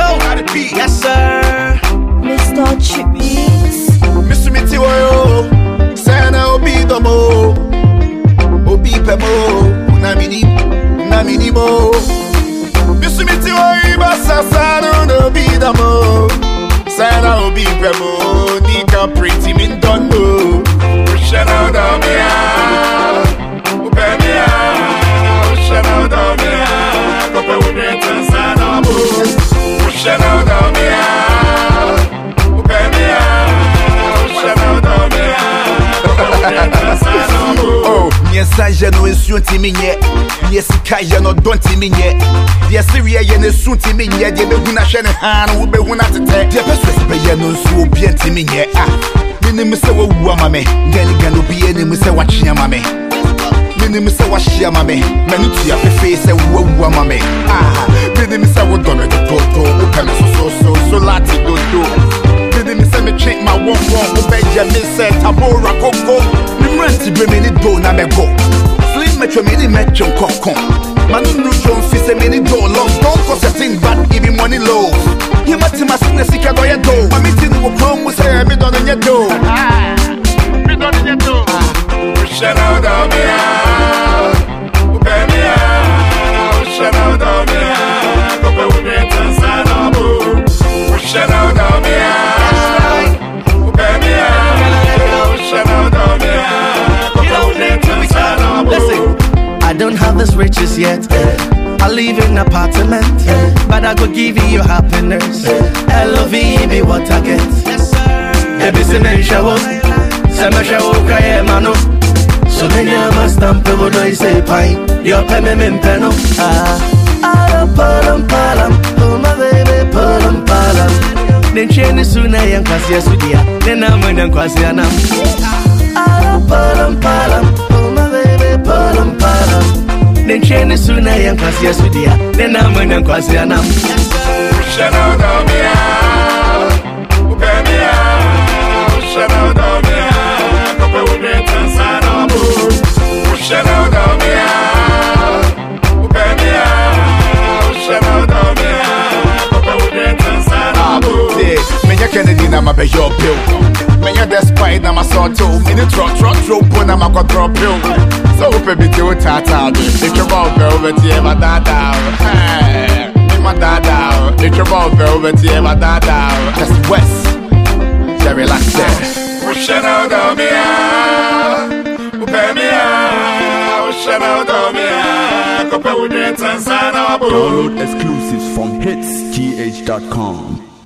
gotta be. Yes, sir. Mr. Chippy's. Mr. Mitiwoyo. Sana obi domo. Obi pemo. Namini mo. Mr. Mitiwoyo. Basa sana obi domo. Sana obi pemo. Nika pretty min dono. Shout out on me, shout out on me, go with it and sign up. Shout out on me, shout out on me, oh, yes, I know it's soon to me yet. Yes, I know don't to me yet. Yes, Syria, you soon to me yet. You be when I share a hand, who be when I take. The best way, you know, so be to me yet. Name say wo mame gani be any say watching mame name say washia mame manu tia fefe say wo mame name say wo don me to wo kan so lati do name say me change my one wo beja me say tabora koko me rent be me ni do na me go slim metro me ni metro kokon manu no show fi say me ni do long don't cause a thing bad give money low. You must have seen the secret of your door. I'm meeting you from who say me done in your door. Me done in your door. Shout out on me, obey me, shout out on me, go back with it and sign up. Shout out on me, obey me, shout out on me, go back with it and sign up. Listen, I don't have this riches yet. I live in an apartment, but I go give you happiness. L.O.V. be what I get. Every single show, some show cry mano. So many of my stamp people do say pine. Your payment peno. Palam palam, oh my baby palam palam. Then change soon I am quasi sudia. Then I'm in a quasi anam. Palam palam, oh my baby palam palam. Then change soon I am quasi sudia. Then I'm in a quasi anam. Shout out on me, obey me, shout out on me, go with it and sign up. Shout out on me, obey me, shout out on me, go with it and sign up. Menya Kennedy na my your bill. Menya despite na my sort too. Many trot put na my control pill. So baby do tata. If you want velvet, yeah, my dada. My dada, it's your ball velvet, yeah, my dada. That's West, Jerry Laxer. Shout out on me, obey me, shout out on me, go with it and sign up. Download exclusives from hitsgh.com.